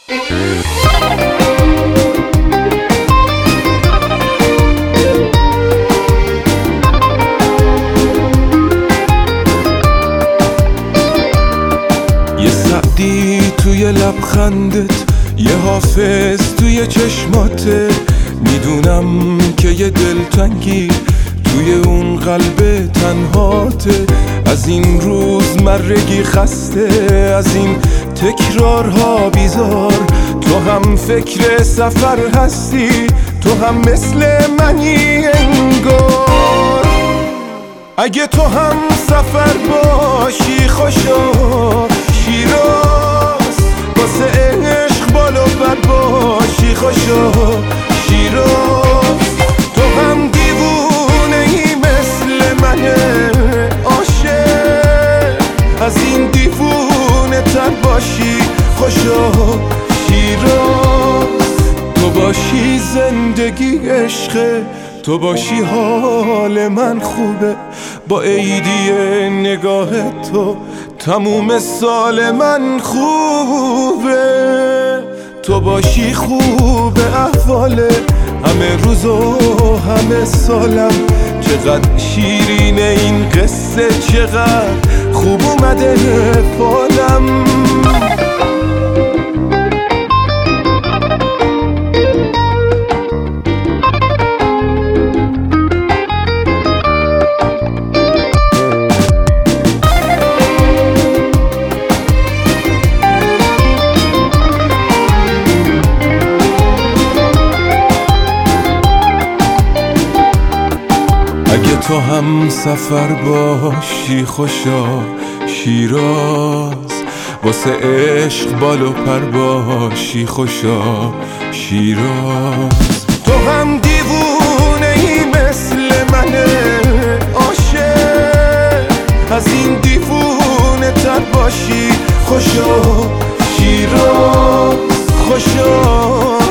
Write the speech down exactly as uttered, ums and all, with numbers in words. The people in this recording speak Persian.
یه سعدی توی لبخندت، یه حافظ توی چشماته، میدونم که یه دلتنگی توی اون قلب تنهاته. از این روزمرگی خسته، از این تکرارها بیزار، تو هم فکر سفر هستی، تو هم مثل منی انگار. اگه تو هم سفر باشی خوشا شیراز، واسه عشق بالا پر باشی خوشا شیراز. تو هم دیوونه ای مثل منه عاشق، از این دیوونه تر باشی خوشا شیراز. تو باشی زندگی عشقه، تو باشی حال من خوبه، با عیدی نگاه تو تموم سال من خوبه. تو باشی خوب احواله همه روز و همه سالم، چقدر شیرینه این قصه، چقدر خوب اومده فالم. اگه تو هم سفر باشی خوشا شیراز، واسه عشق بال و پر باشی خوشا شیراز. تو هم دیوونه ای مثل منه عاشق، از این دیوونه تر باشی خوشا شیراز خوشا